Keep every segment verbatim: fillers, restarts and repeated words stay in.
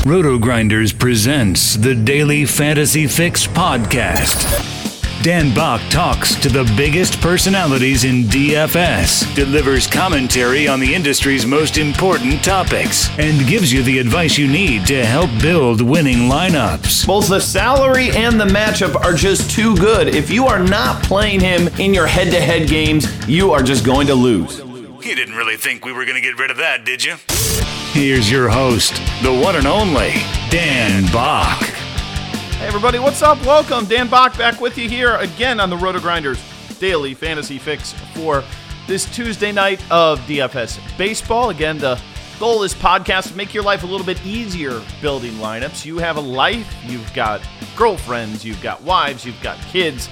Roto-Grinders presents the Daily Fantasy Fix podcast. Dan Bach talks to the biggest personalities in D F S, delivers commentary on the industry's most important topics, and gives you the advice you need to help build winning lineups. Both the salary and the matchup are just too good. If you are not playing him in your head-to-head games, you are just going to lose. You didn't really think we were going to get rid of that, did you? Here's your host, the one and only Dan Bach. Hey everybody, what's up? Welcome. Dan Bach back with you here again on the Roto-Grinders Daily Fantasy Fix for this Tuesday night of D F S baseball. Again, the goal of this podcast is to make your life a little bit easier building lineups. You have a life, you've got girlfriends, you've got wives, you've got kids.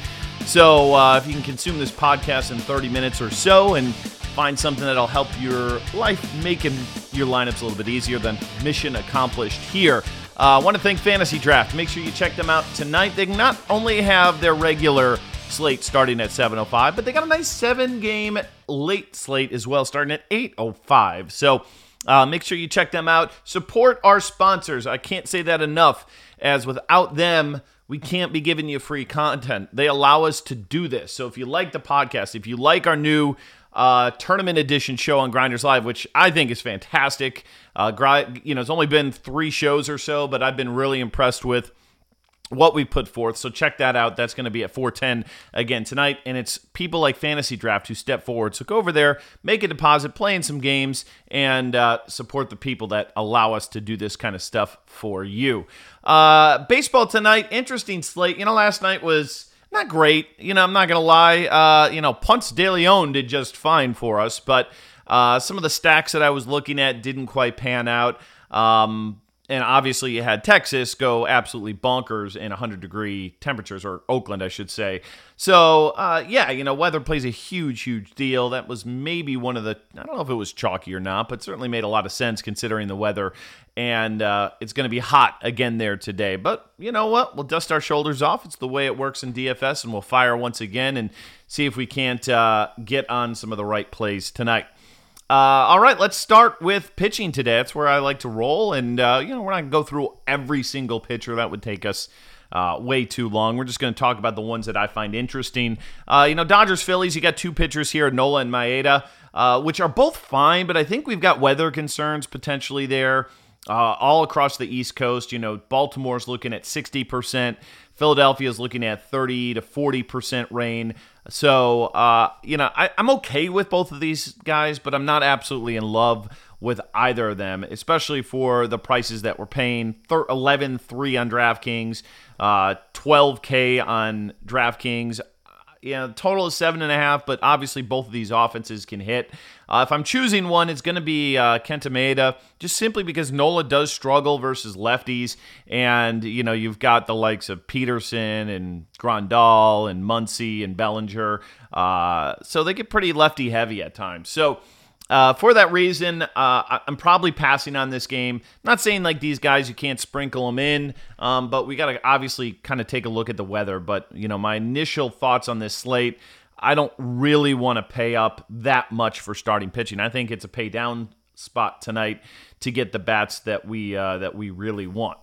So uh, if you can consume this podcast in thirty minutes or so and find something that'll help your life, making your lineups a little bit easier, then mission accomplished here. I uh, want to thank Fantasy Draft. Make sure you check them out tonight. They not only have their regular slate starting at seven oh five, but they got a nice seven-game late slate as well, starting at eight oh five. So uh, make sure you check them out. Support our sponsors. I can't say that enough, as without them, we can't be giving you free content. They allow us to do this. So if you like the podcast, if you like our new Uh, tournament edition show on Grinders Live, which I think is fantastic. Uh, gri- you know, it's only been three shows or so, but I've been really impressed with what we put forth. So check that out. That's going to be at four ten again tonight. And it's people like Fantasy Draft who step forward. So go over there, make a deposit, play in some games, and uh, support the people that allow us to do this kind of stuff for you. Uh, baseball tonight, interesting slate. You know, last night was not great. You know, I'm not going to lie. Uh, you know, Ponce de Leon did just fine for us, but uh, some of the stacks that I was looking at didn't quite pan out. Um, and obviously you had Texas go absolutely bonkers in one hundred degree temperatures, or Oakland, I should say. So, uh, yeah, you know, weather plays a huge, huge deal. That was maybe one of the, I don't know if it was chalky or not, but certainly made a lot of sense considering the weather. And uh, it's going to be hot again there today. But you know what? We'll dust our shoulders off. It's the way it works in D F S, and we'll fire once again and see if we can't uh, get on some of the right plays tonight. Uh, all right, let's start with pitching today. That's where I like to roll. And, uh, you know, we're not going to go through every single pitcher. That would take us uh, way too long. We're just going to talk about the ones that I find interesting. Uh, you know, Dodgers, Phillies, you got two pitchers here, Nola and Maeda, uh, which are both fine, but I think we've got weather concerns potentially there. Uh, all across the East Coast. You know, Baltimore's looking at sixty percent. Philadelphia's looking at thirty to forty percent rain. So, uh, you know, I, I'm okay with both of these guys, but I'm not absolutely in love with either of them, especially for the prices that we're paying. eleven three on DraftKings, uh, twelve K on DraftKings. Yeah, total is seven and a half, but obviously both of these offenses can hit. Uh, if I'm choosing one, it's going to be uh, Kenta Maeda, just simply because Nola does struggle versus lefties, and you know you've got the likes of Peterson and Grandal and Muncy and Bellinger, uh, so they get pretty lefty heavy at times. So. Uh, for that reason, uh, I'm probably passing on this game. I'm not saying like these guys, you can't sprinkle them in, um, but we got to obviously kind of take a look at the weather. But, you know, my initial thoughts on this slate, I don't really want to pay up that much for starting pitching. I think it's a pay down spot tonight to get the bats that we uh, that we really want.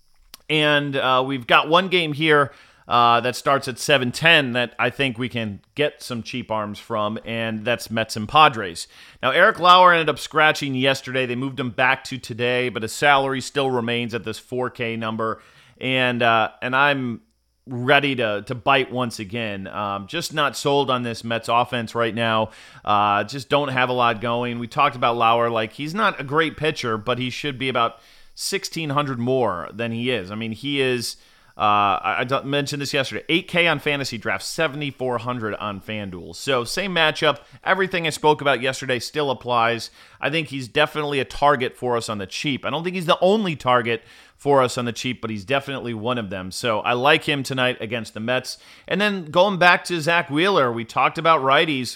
And uh, we've got one game here Uh, that starts at seven ten that I think we can get some cheap arms from, and that's Mets and Padres. Now, Eric Lauer ended up scratching yesterday. They moved him back to today, but his salary still remains at this four K number, and uh, and I'm ready to to bite once again. Um, just not sold on this Mets offense right now. Uh, just don't have a lot going. We talked about Lauer. Like, he's not a great pitcher, but he should be about sixteen hundred more than he is. I mean, he is... Uh, I, I mentioned this yesterday, eight K on Fantasy Draft, seventy-four hundred on FanDuel. So same matchup. Everything I spoke about yesterday still applies. I think he's definitely a target for us on the cheap. I don't think he's the only target for us on the cheap, but he's definitely one of them. So I like him tonight against the Mets. And then going back to Zach Wheeler, we talked about righties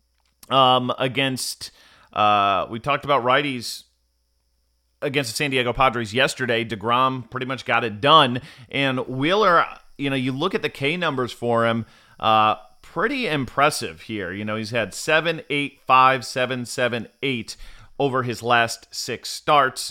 um, against, uh, we talked about righties against the San Diego Padres yesterday. DeGrom pretty much got it done. And Wheeler, you know, you look at the K numbers for him, uh, pretty impressive here. You know, he's had seven, eight, five, seven, seven, eight over his last six starts.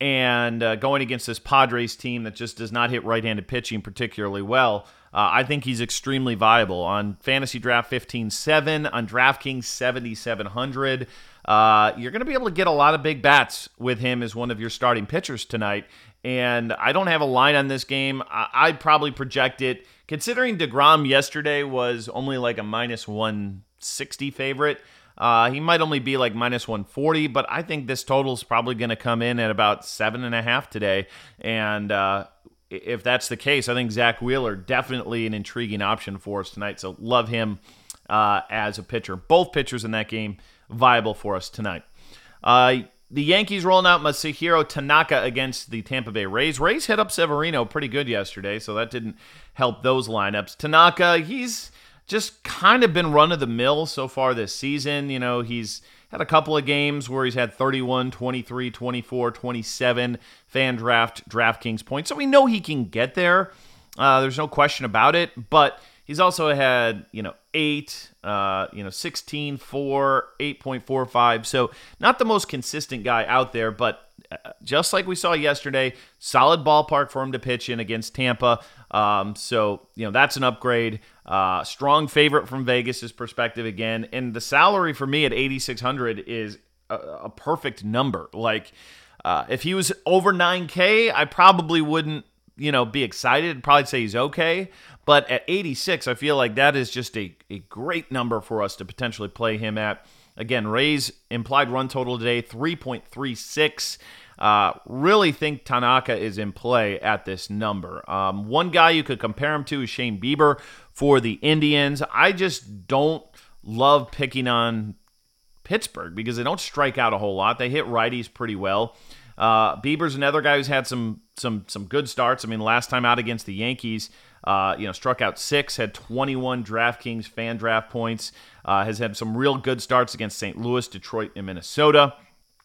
and uh, going against this Padres team that just does not hit right-handed pitching particularly well, uh, I think he's extremely viable. On Fantasy Draft fifteen seven, on DraftKings seventy-seven hundred, uh, you're going to be able to get a lot of big bats with him as one of your starting pitchers tonight. And I don't have a line on this game. I- I'd probably project it, considering DeGrom yesterday was only like a minus one sixty favorite. Uh, he might only be like minus one forty, but I think this total is probably going to come in at about seven and a half today. And uh, if that's the case, I think Zach Wheeler definitely an intriguing option for us tonight. So love him uh, as a pitcher. Both pitchers in that game viable for us tonight. Uh, the Yankees rolling out Masahiro Tanaka against the Tampa Bay Rays. Rays hit up Severino pretty good yesterday, so that didn't help those lineups. Tanaka, he's just kind of been run-of-the-mill so far this season. You know, he's had a couple of games where he's had thirty-one, twenty-three, twenty-four, twenty-seven fan draft, DraftKings points. So we know he can get there. Uh, there's no question about it. But he's also had, you know, eight, uh, you know, sixteen, four, eight point four five. So not the most consistent guy out there, but just like we saw yesterday, solid ballpark for him to pitch in against Tampa. Um, so, you know, that's an upgrade. Uh, strong favorite from Vegas' perspective again. And the salary for me at eighty-six hundred is a, a perfect number. Like, uh, if he was over nine K, I probably wouldn't, you know, be excited. I'd probably say he's okay. But at eighty-six, I feel like that is just a, a great number for us to potentially play him at. Again, Rays implied run total today, three point three six. Uh, really think Tanaka is in play at this number. Um, one guy you could compare him to is Shane Bieber for the Indians. I just don't love picking on Pittsburgh because they don't strike out a whole lot. They hit righties pretty well. Uh, Bieber's another guy who's had some some some good starts. I mean, last time out against the Yankees, uh, you know, struck out six, had twenty-one DraftKings fan draft points, uh, has had some real good starts against Saint Louis, Detroit, and Minnesota.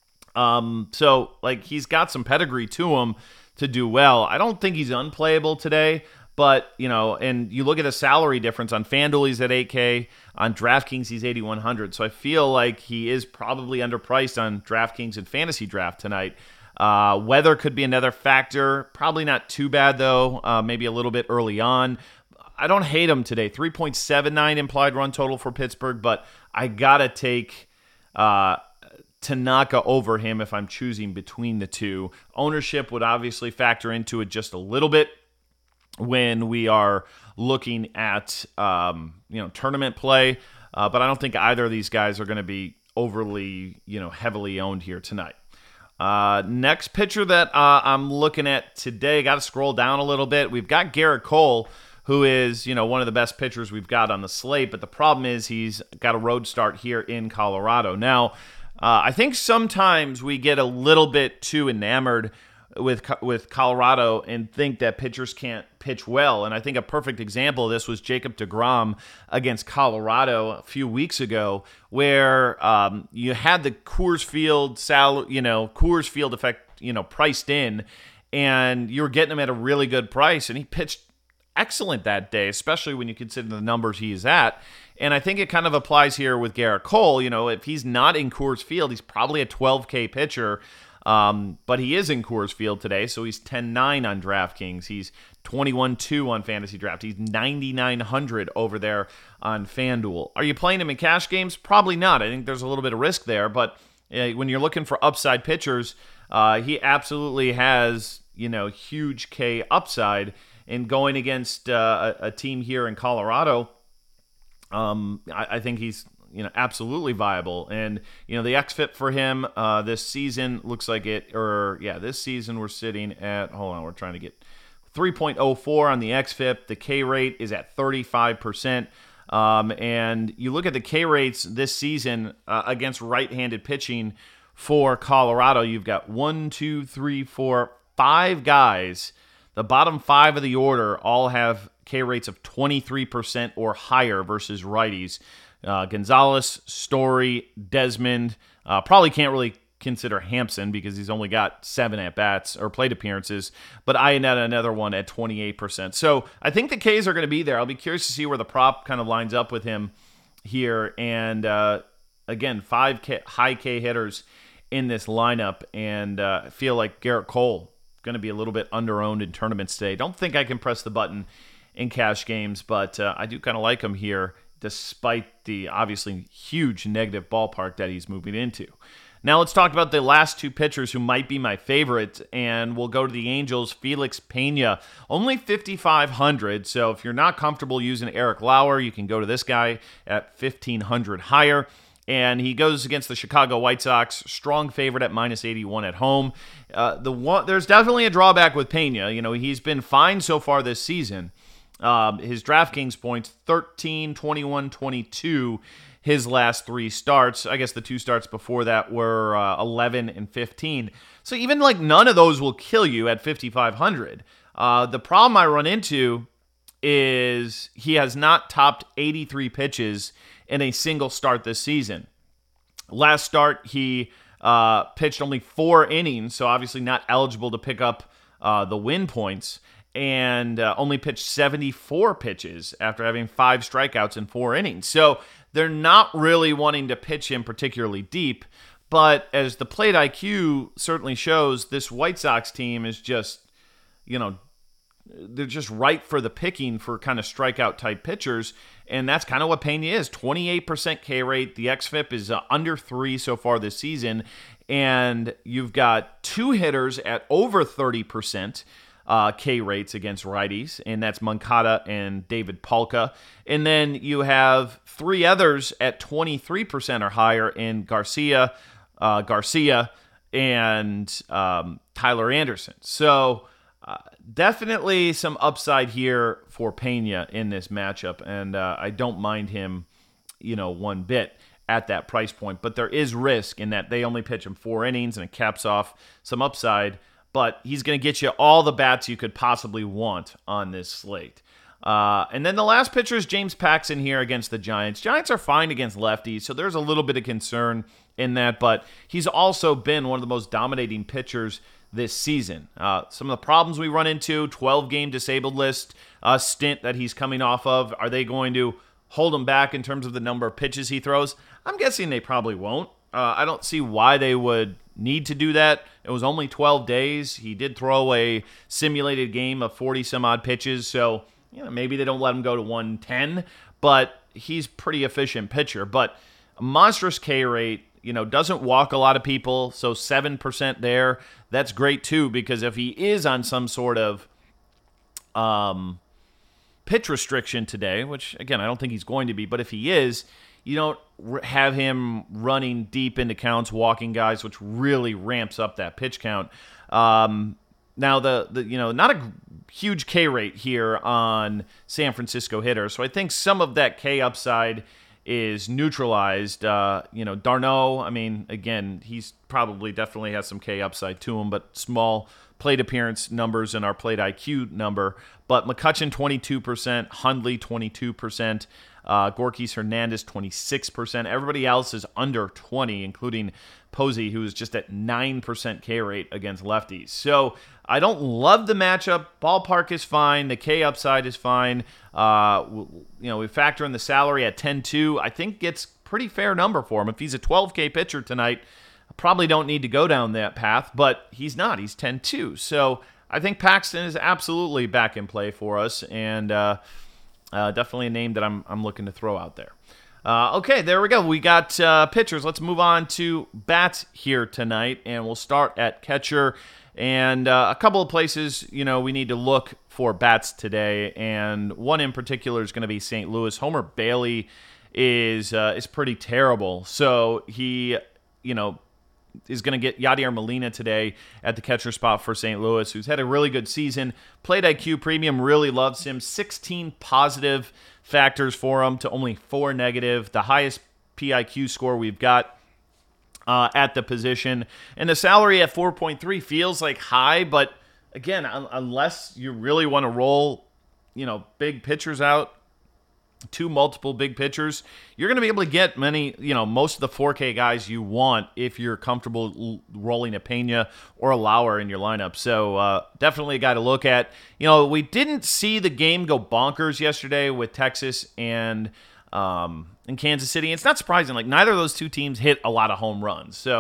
Um, so, like, he's got some pedigree to him to do well. I don't think he's unplayable today, but, you know, and you look at the salary difference. On FanDuel, he's at eight K. On DraftKings, he's eighty-one hundred. So I feel like he is probably underpriced on DraftKings and Fantasy Draft tonight. Uh, weather could be another factor. Probably not too bad, though. Uh, maybe a little bit early on. I don't hate him today. three point seven nine implied run total for Pittsburgh, but I got to take uh, Tanaka over him if I'm choosing between the two. Ownership would obviously factor into it just a little bit when we are looking at um, you know tournament play, uh, but I don't think either of these guys are going to be overly you know heavily owned here tonight. Uh, next pitcher that uh, I'm looking at today, got to scroll down a little bit. We've got Garrett Cole, who is, you know, one of the best pitchers we've got on the slate, but the problem is he's got a road start here in Colorado. Now, uh, I think sometimes we get a little bit too enamored with with Colorado and think that pitchers can't pitch well. And I think a perfect example of this was Jacob deGrom against Colorado a few weeks ago, where um, you had the Coors Field sal, you know, Coors Field effect, you know, priced in, and you were getting him at a really good price, and he pitched excellent that day, especially when you consider the numbers he is at. And I think it kind of applies here with Garrett Cole. You know, if he's not in Coors Field, he's probably a twelve K pitcher. Um, but he is in Coors Field today, so he's ten nine on DraftKings. He's twenty-one two on Fantasy Draft. He's ninety-nine hundred over there on FanDuel. Are you playing him in cash games? Probably not. I think there's a little bit of risk there, but uh, when you're looking for upside pitchers, uh, he absolutely has, you know, huge K upside. And going against uh, a, a team here in Colorado, um, I, I think he's you know, absolutely viable. And, you know, the X F I P for him uh, this season looks like it, or, yeah, this season we're sitting at, hold on, we're trying to get three point oh four on the X F I P. The K rate is at thirty-five percent. Um, and you look at the K rates this season uh, against right-handed pitching for Colorado, you've got one, two, three, four, five guys. The bottom five of the order all have K rates of twenty-three percent or higher versus righties. Uh, Gonzalez, Story, Desmond, uh, probably can't really consider Hampson because he's only got seven at-bats or plate appearances, but Iannetta another one at twenty-eight percent. So I think the Ks are going to be there. I'll be curious to see where the prop kind of lines up with him here. And uh, again, five K, high K hitters in this lineup, and uh, I feel like Garrett Cole going to be a little bit under-owned in tournaments today. Don't think I can press the button in cash games, but uh, I do kind of like him here, despite the obviously huge negative ballpark that he's moving into. Now let's talk about the last two pitchers who might be my favorite, and we'll go to the Angels. Felix Pena, only fifty-five hundred, so if you're not comfortable using Eric Lauer, you can go to this guy at fifteen hundred higher. And he goes against the Chicago White Sox, strong favorite at minus eighty-one at home. Uh, the one, there's definitely a drawback with Pena. You know, he's been fine so far this season. Um, his DraftKings points, thirteen, twenty-one, twenty-two, his last three starts. I guess the two starts before that were uh, eleven and fifteen. So even like none of those will kill you at fifty-five hundred. Uh, the problem I run into is he has not topped eighty-three pitches in a single start this season. Last start, he uh, pitched only four innings, so obviously not eligible to pick up uh, the win points, and uh, only pitched seventy-four pitches after having five strikeouts in four innings. So they're not really wanting to pitch him particularly deep, but as the plate I Q certainly shows, this White Sox team is just, you know, they're just ripe for the picking for kind of strikeout type pitchers, and that's kind of what Pena is. twenty-eight percent K rate. The X F I P is uh, under three so far this season, and you've got two hitters at over thirty percent uh, K rates against righties, and that's Moncada and David Palka. And then you have three others at twenty-three percent or higher in Garcia, uh, Garcia, and um, Tyler Anderson. So Uh, definitely some upside here for Pena in this matchup, and uh, I don't mind him, you know, one bit at that price point. But there is risk in that they only pitch him four innings, and it caps off some upside. But he's going to get you all the bats you could possibly want on this slate. Uh, and then the last pitcher is James Paxton here against the Giants. Giants are fine against lefties, so there's a little bit of concern in that. But he's also been one of the most dominating pitchers this season. Uh, some of the problems we run into, twelve-game disabled list uh, stint that he's coming off of, are they going to hold him back in terms of the number of pitches he throws? I'm guessing they probably won't. Uh, I don't see why they would need to do that. It was only twelve days. He did throw a simulated game of forty-some-odd pitches, so you know, maybe they don't let him go to one ten, but he's pretty efficient pitcher. But a monstrous K rate, you know, doesn't walk a lot of people, so seven percent there. That's great, too, because if he is on some sort of um, pitch restriction today, which, again, I don't think he's going to be, but if he is, you don't have him running deep into counts, walking guys, which really ramps up that pitch count. Um, now, the, the you know, not a huge K rate here on San Francisco hitters, so I think some of that K upside is neutralized. Uh, you know, d'Arnaud, I mean, again, he's probably definitely has some K upside to him, but small plate appearance numbers in our plate I Q number. But McCutchen, twenty-two percent, Hundley, twenty-two percent, uh, Gorkys Hernandez, twenty-six percent. Everybody else is under twenty, including Posey, who is just at nine percent K rate against lefties. So I don't love the matchup. Ballpark is fine. The K upside is fine. Uh, you know, we factor in the salary at ten two. I think it's pretty fair number for him. If he's a twelve K pitcher tonight, I probably don't need to go down that path, but he's not. He's ten two. So I think Paxton is absolutely back in play for us, and uh, uh, definitely a name that I'm I'm looking to throw out there. Uh, okay, there we go. We got uh, pitchers. Let's move on to bats here tonight, and we'll start at catcher. And uh, a couple of places, you know, we need to look for bats today, and one in particular is going to be Saint Louis. Homer Bailey is uh, is pretty terrible, so he, you know, is going to get Yadier Molina today at the catcher spot for Saint Louis, who's had a really good season. Plate I Q Premium really loves him. sixteen positive factors for him to only four negative, the highest P I Q score we've got uh, at the position. And the salary at four point three feels like high, but again, un- unless you really want to roll, you know, big pitchers out, two multiple big pitchers, you're going to be able to get many, you know, most of the four K guys you want if you're comfortable l- rolling a Pena or a Lauer in your lineup. So uh, definitely a guy to look at. You know, we didn't see the game go bonkers yesterday with Texas and um, in Kansas City. It's not surprising. Like, neither of those two teams hit a lot of home runs. So,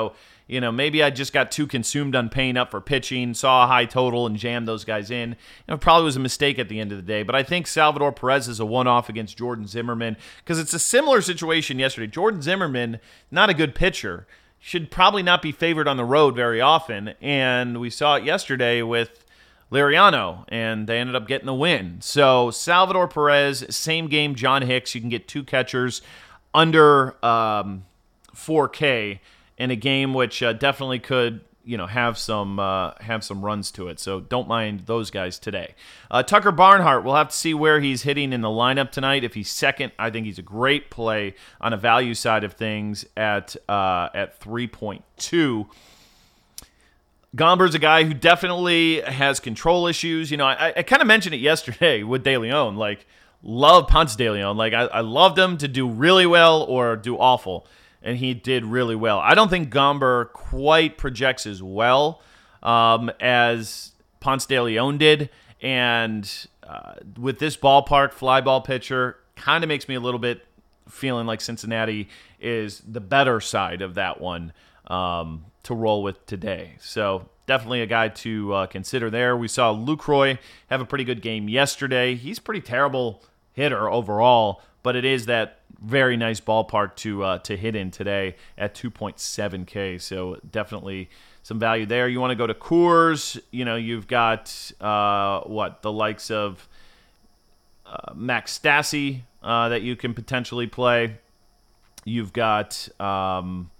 You know, maybe I just got too consumed on paying up for pitching, saw a high total, and jammed those guys in. You know, it probably was a mistake at the end of the day. But I think Salvador Perez is a one-off against Jordan Zimmermann because it's a similar situation yesterday. Jordan Zimmermann, not a good pitcher, should probably not be favored on the road very often. And we saw it yesterday with Liriano, and they ended up getting the win. So Salvador Perez, same game, John Hicks. You can get two catchers under um, four K in a game which uh, definitely could, you know, have some uh, have some runs to it. So don't mind those guys today. Uh, Tucker Barnhart, we'll have to see where he's hitting in the lineup tonight. If he's second, I think he's a great play on a value side of things at uh, at three point two. Gomber's a guy who definitely has control issues. You know, I, I kind of mentioned it yesterday with De Leon. Like, love Ponce De Leon. Like, I, I loved him to do really well or do awful. And he did really well. I don't think Gomber quite projects as well um, as Ponce de Leon did. And uh, with this ballpark, fly ball pitcher, kind of makes me a little bit feeling like Cincinnati is the better side of that one um, to roll with today. So definitely a guy to uh, consider there. We saw Lucroy have a pretty good game yesterday. He's a pretty terrible hitter overall, but it is that very nice ballpark to uh, to hit in today at two point seven K. So definitely some value there. You want to go to Coors, you know, you've got uh, what the likes of uh, Max Stassi uh, that you can potentially play. You've got um,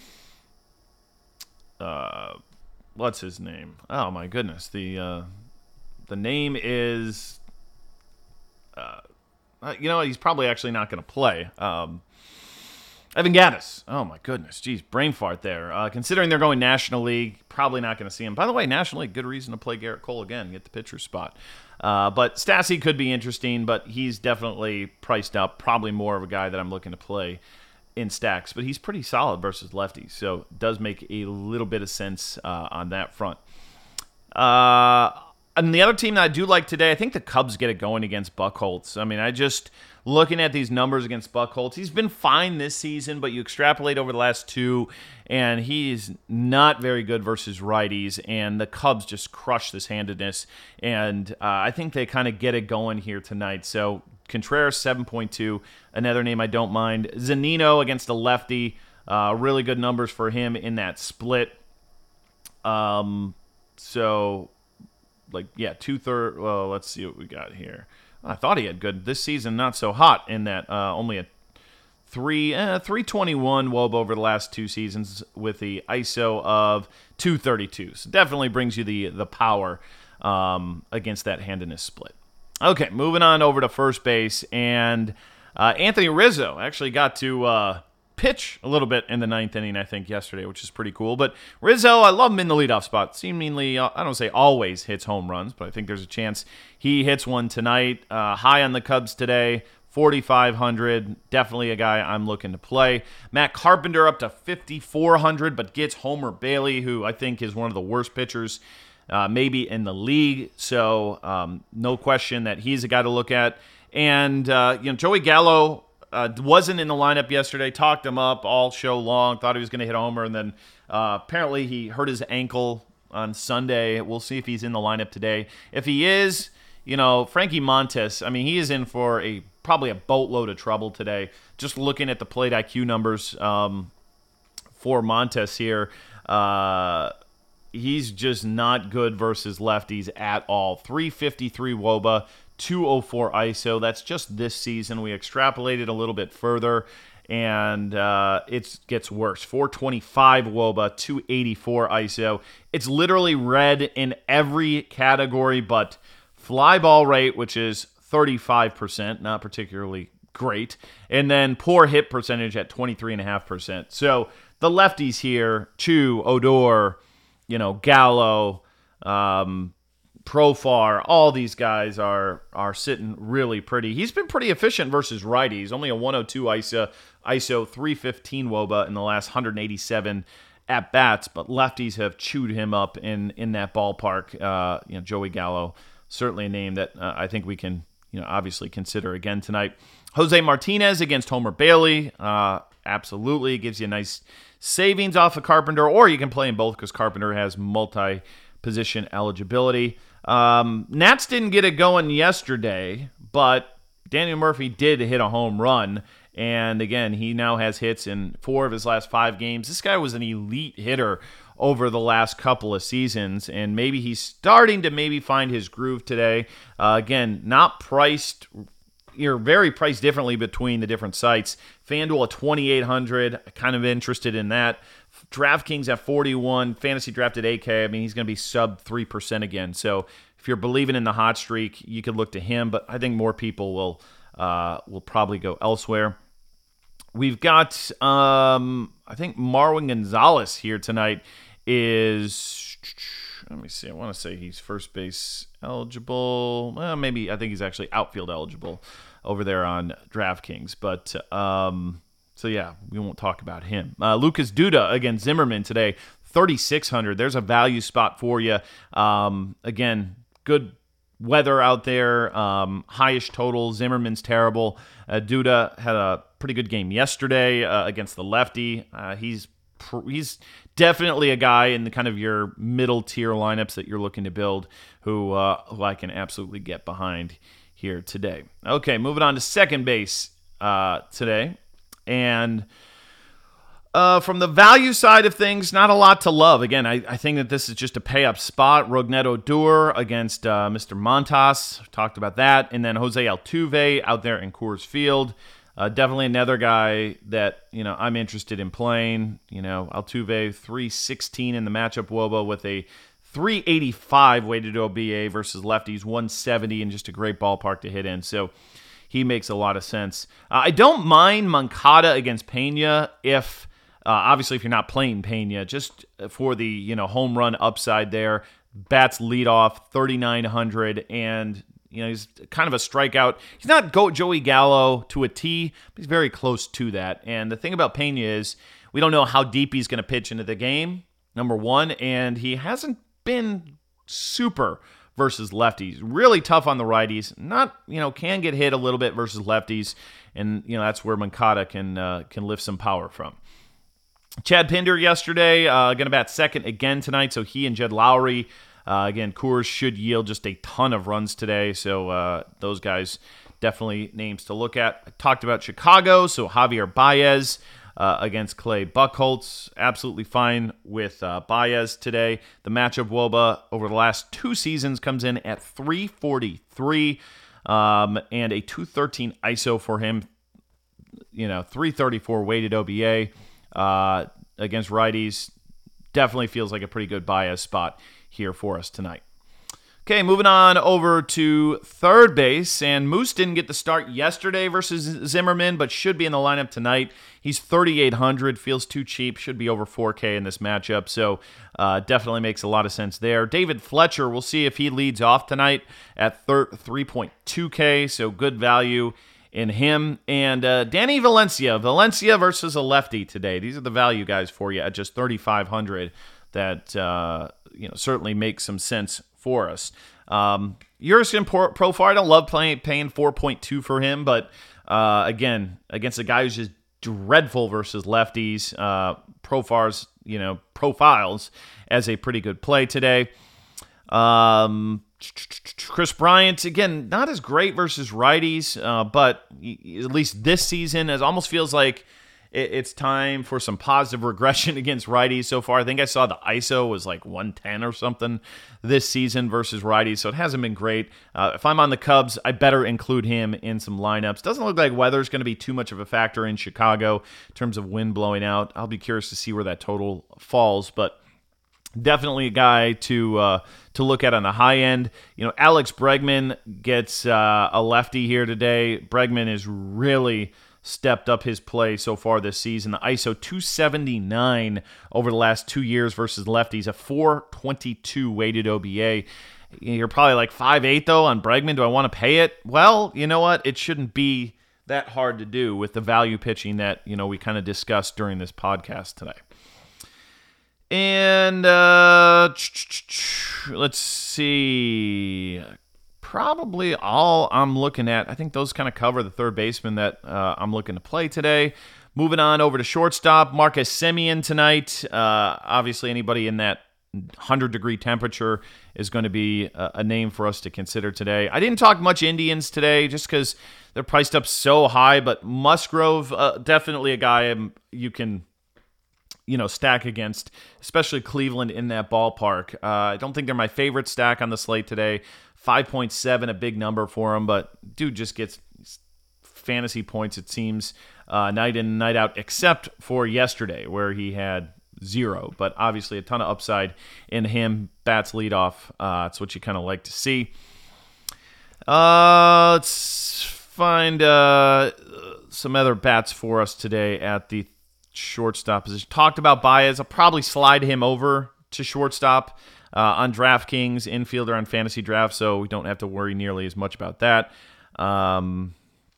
uh, what's his name? Oh my goodness, the uh, the name is. Uh, Uh, you know, he's probably actually not going to play. Um, Evan Gattis. Oh, my goodness. Geez, brain fart there. Uh, considering they're going National League, probably not going to see him. By the way, National League, good reason to play Garrett Cole again, get the pitcher spot. Uh, but Stassi could be interesting, but he's definitely priced up. Probably more of a guy that I'm looking to play in stacks. But he's pretty solid versus lefties, so it does make a little bit of sense uh, on that front. Uh And the other team that I do like today, I think the Cubs get it going against Buchholz. I mean, I just, looking at these numbers against Buchholz, he's been fine this season, but you extrapolate over the last two, and he's not very good versus righties, and the Cubs just crush this handedness, and uh, I think they kind of get it going here tonight. So Contreras, seven point two, another name I don't mind. Zunino against a lefty, uh, really good numbers for him in that split. Um, so... Like, yeah, two-thirds. Well, let's see what we got here. I thought he had good. This season, not so hot in that uh, only a three, eh, three twenty-one W O B over the last two seasons with the I S O of two thirty-two. So definitely brings you the, the power um, against that handedness split. Okay, moving on over to first base. And uh, Anthony Rizzo actually got to... Uh, pitch a little bit in the ninth inning, I think, yesterday, which is pretty cool. But Rizzo, I love him in the leadoff spot. Seemingly, I don't say always hits home runs, but I think there's a chance he hits one tonight. Uh, high on the Cubs today, forty-five hundred. Definitely a guy I'm looking to play. Matt Carpenter up to fifty-four hundred, but gets Homer Bailey, who I think is one of the worst pitchers uh, maybe in the league. So um, no question that he's a guy to look at. And uh, you know, Joey Gallo, Uh, wasn't in the lineup yesterday, talked him up all show long, thought he was going to hit a homer, and then uh, apparently he hurt his ankle on Sunday. We'll see if he's in the lineup today. If he is, you know, Frankie Montes, I mean, he is in for a probably a boatload of trouble today. Just looking at the plate I Q numbers um, for Montes here, uh, he's just not good versus lefties at all. three fifty-three W O B A, two oh four I S O. That's just this season. We extrapolated a little bit further, and uh, it gets worse. four twenty-five W O B A, two eighty-four I S O. It's literally red in every category but fly ball rate, which is thirty-five percent, not particularly great, and then poor hit percentage at twenty-three point five percent. So the lefties here, Chu, Odor, you know, Gallo, um, Profar, all these guys are are sitting really pretty. He's been pretty efficient versus righties. Only a one oh two I S O, I S O three fifteen W O B A in the last one eighty-seven at-bats, but lefties have chewed him up in, in that ballpark. Uh, you know, Joey Gallo, certainly a name that uh, I think we can, you know, obviously consider again tonight. Jose Martinez against Homer Bailey. Uh, absolutely. It gives you a nice savings off of Carpenter, or you can play in both because Carpenter has multi-position eligibility. Um, Nats didn't get it going yesterday, but Daniel Murphy did hit a home run. And again, he now has hits in four of his last five games. This guy was an elite hitter over the last couple of seasons, and maybe he's starting to maybe find his groove today. Uh, again, not priced, you're very priced differently between the different sites. FanDuel at twenty-eight hundred, kind of interested in that. DraftKings at forty-one, Fantasy Draft at eight K. I mean, he's going to be sub three percent again. So if you're believing in the hot streak, you could look to him, but I think more people will uh, will probably go elsewhere. We've got, um, I think Marwin Gonzalez here tonight is, let me see, I want to say he's first base eligible. Well, maybe, I think he's actually outfield eligible over there on DraftKings. But, um, so yeah, we won't talk about him. Uh, Lucas Duda against Zimmerman today, thirty-six hundred. There's a value spot for you. Um, again, good weather out there, um, highish total. Zimmerman's terrible. Uh, Duda had a pretty good game yesterday uh, against the lefty. Uh, he's pr- he's definitely a guy in the kind of your middle tier lineups that you're looking to build, who uh, who I can absolutely get behind here today. Okay, moving on to second base uh, today, and. Uh, from the value side of things, not a lot to love. Again, I, I think that this is just a pay-up spot. Rougned Odor against uh, Mister Montas. Talked about that. And then Jose Altuve out there in Coors Field. Uh, definitely another guy that, you know, I'm interested in playing. You know, Altuve, three sixteen in the matchup Woba with a three eighty-five weighted O B A versus lefties, one seventy, and just a great ballpark to hit in. So he makes a lot of sense. Uh, I don't mind Moncada against Pena if... Uh, obviously, if you're not playing Pena, just for the you know home run upside there, bats lead off thirty-nine hundred, and you know he's kind of a strikeout. He's not go Joey Gallo to a T, but he's very close to that. And the thing about Pena is we don't know how deep he's going to pitch into the game. Number one, and he hasn't been super versus lefties. Really tough on the righties. Not you know can get hit a little bit versus lefties, and you know that's where Moncada can uh, can lift some power from. Chad Pinder yesterday, uh, going to bat second again tonight, so he and Jed Lowry, uh, again, Coors should yield just a ton of runs today, so uh, those guys definitely names to look at. I talked about Chicago, so Javier Baez uh, against Clay Buchholz, absolutely fine with uh, Baez today. The matchup Woba over the last two seasons comes in at three forty-three, um, and a two thirteen I S O for him, you know, three thirty-four weighted O B A. Uh, against righties, definitely feels like a pretty good Baez spot here for us tonight. Okay, moving on over to third base, and Moose didn't get the start yesterday versus Zimmerman, but should be in the lineup tonight. He's thirty-eight hundred, feels too cheap, should be over four K in this matchup, so uh, definitely makes a lot of sense there. David Fletcher, we'll see if he leads off tonight at three point two K, so good value in him. And uh, Danny Valencia. Valencia versus a lefty today. These are the value guys for you at just thirty-five hundred that uh, you know certainly makes some sense for us. Um, Jurickson Profar, I don't love playing, paying four point two for him, but uh, again, against a guy who's just dreadful versus lefties, uh, Profar's you know profiles as a pretty good play today. Um, Chris Bryant, again, not as great versus righties, uh, but at least this season, it almost feels like it's time for some positive regression against righties so far. I think I saw the I S O was like one ten or something this season versus righties, so it hasn't been great. Uh, if I'm on the Cubs, I better include him in some lineups. Doesn't look like weather's going to be too much of a factor in Chicago in terms of wind blowing out. I'll be curious to see where that total falls, but definitely a guy to uh, to look at on the high end. You know, Alex Bregman gets uh, a lefty here today. Bregman has really stepped up his play so far this season. The I S O two seventy-nine over the last two years versus lefties, a four twenty-two weighted O B A. You're probably like five eight though on Bregman. Do I want to pay it? Well, you know what? It shouldn't be that hard to do with the value pitching that you know we kind of discussed during this podcast today. And uh, let's see, probably all I'm looking at, I think those kind of cover the third baseman that uh, I'm looking to play today. Moving on over to shortstop, Marcus Semien tonight. Uh, obviously, anybody in that one hundred degree temperature is going to be a, a name for us to consider today. I didn't talk much Indians today just because they're priced up so high, but Musgrove, uh, definitely a guy you can, you know, stack against, especially Cleveland in that ballpark. Uh, I don't think they're my favorite stack on the slate today. five point seven, a big number for him, but dude just gets fantasy points, it seems, uh, night in and night out, except for yesterday where he had zero, but obviously a ton of upside in him. Bats leadoff. Uh, it's what you kind of like to see. Uh, let's find uh, some other bats for us today at the shortstop position. Talked about Baez. I'll probably slide him over to shortstop uh, on DraftKings, infielder on Fantasy Draft, so we don't have to worry nearly as much about that. Um,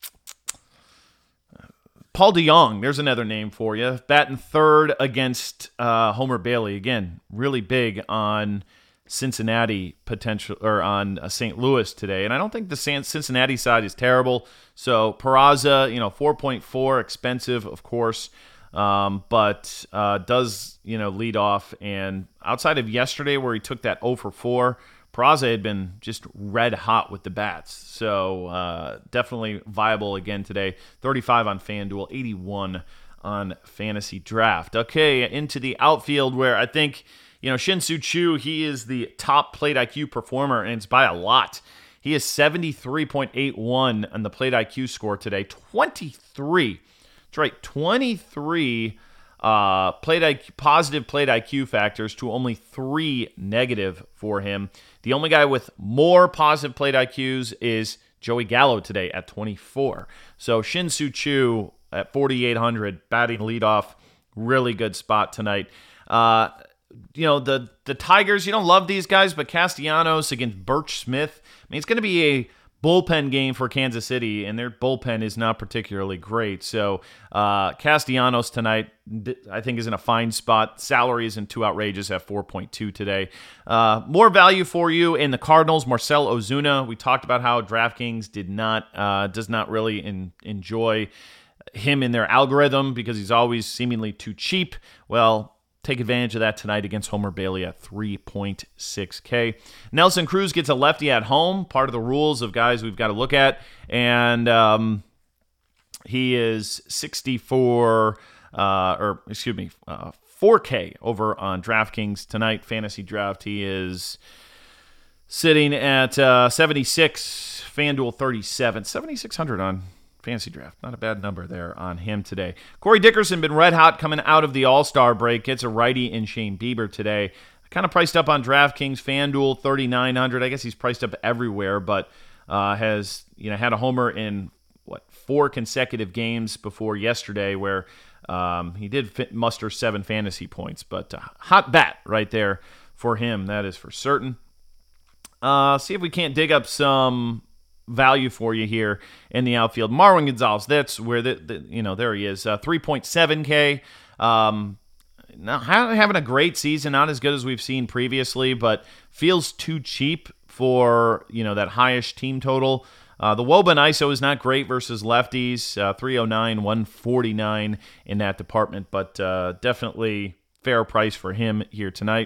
Paul DeJong, there's another name for you. Batting third against uh, Homer Bailey. Again, really big on Cincinnati potential, or on uh, Saint Louis today. And I don't think the Cincinnati side is terrible. So Peraza, you know, four point four, expensive, of course, um, but uh, does, you know, lead off. And outside of yesterday where he took that oh for four, Peraza had been just red hot with the bats. So uh, definitely viable again today. thirty-five on FanDuel, eighty-one on Fantasy Draft. Okay, into the outfield where I think, you know, Shin-Soo Choo, he is the top plate I Q performer, and it's by a lot. He is seventy-three point eight one on the plate I Q score today. twenty-three. That's right, twenty-three uh, plate I Q, positive plate I Q factors to only three negative for him. The only guy with more positive plate I Qs is Joey Gallo today at twenty-four. So Shin-Soo Choo at forty-eight hundred, batting leadoff, really good spot tonight. Uh, you know, the the Tigers, you don't love these guys, but Castellanos against Birch Smith, I mean, it's going to be a bullpen game for Kansas City, and their bullpen is not particularly great. So uh, Castellanos tonight, I think, is in a fine spot. Salary isn't too outrageous at four point two today. Uh, more value for you in the Cardinals, Marcell Ozuna. We talked about how DraftKings did not uh, does not really in, enjoy him in their algorithm because he's always seemingly too cheap. Well, take advantage of that tonight against Homer Bailey at three point six K. Nelson Cruz gets a lefty at home, part of the rules of guys we've got to look at. And um, he is sixty-four, uh, or excuse me, uh, four K over on DraftKings tonight. Fantasy Draft, he is sitting at uh, seventy-six, FanDuel thirty-seven, seventy-six hundred on Fantasy Draft. Not a bad number there on him today. Corey Dickerson been red hot coming out of the All-Star break. Gets a righty in Shane Bieber today. Kind of priced up on DraftKings, FanDuel thirty-nine hundred. I guess he's priced up everywhere, but uh, has, you know, had a homer in what four consecutive games before yesterday, where um, he did fit, muster seven fantasy points. But uh, hot bat right there for him. That is for certain. Uh, see if we can't dig up some value for you here in the outfield. Marwin Gonzalez, that's where the, the you know, there he is, uh, three point seven K. Um, not having a great season, not as good as we've seen previously, but feels too cheap for, you know, that highish team total. Uh, the Woba and I S O is not great versus lefties, uh, three oh nine, one forty-nine in that department, but uh, definitely fair price for him here tonight.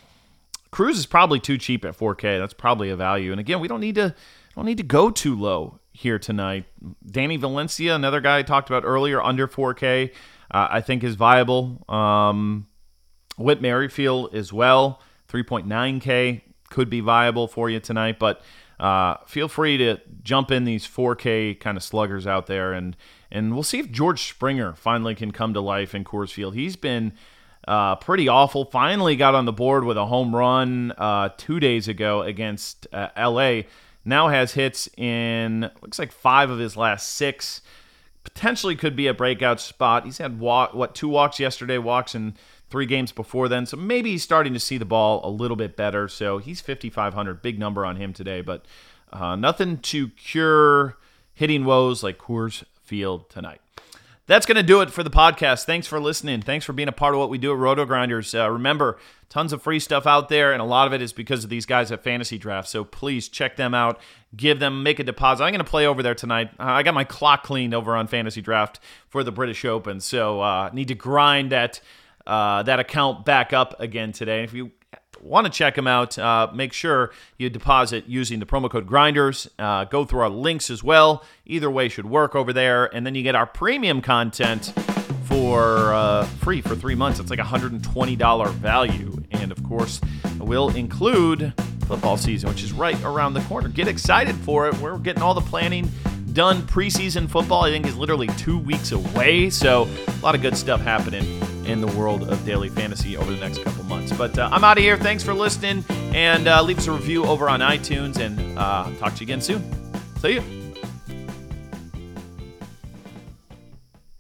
Cruz is probably too cheap at four K. That's probably a value. And again, we don't need to don't need to go too low here tonight. Danny Valencia, another guy I talked about earlier, under four K, uh, I think is viable. Um, Whit Merrifield as well, three point nine K, could be viable for you tonight. But uh, feel free to jump in these four K kind of sluggers out there, and and we'll see if George Springer finally can come to life in Coors Field. He's been Uh, pretty awful. Finally got on the board with a home run uh, two days ago against uh, L A. Now has hits in, looks like five of his last six. Potentially could be a breakout spot. He's had, walk, what, two walks yesterday, walks in three games before then. So maybe he's starting to see the ball a little bit better. So he's fifty-five hundred. Big number on him today. But uh, nothing to cure hitting woes like Coors Field tonight. that's going to do it for the podcast. Thanks for listening. Thanks for being a part of what we do at Roto Grinders. Uh, remember, tons of free stuff out there, and a lot of it is because of these guys at Fantasy Draft. So please check them out. Give them, make a deposit. I'm going to play over there tonight. Uh, I got my clock cleaned over on Fantasy Draft for the British Open, so uh, need to grind that uh, that account back up again today. If you want to check them out, uh, make sure you deposit using the promo code Grinders. Uh, go through our links as well. Either way should work over there, and then you get our premium content for uh, free for three months. It's like a one hundred twenty dollars value, and of course, will include football season, which is right around the corner. Get excited for it. We're getting all the planning done. Preseason football, I think, is literally two weeks away, so a lot of good stuff happening in the world of daily fantasy over the next couple months. But uh, I'm out of here. Thanks for listening, and uh, leave us a review over on iTunes, and uh, talk to you again soon. See you.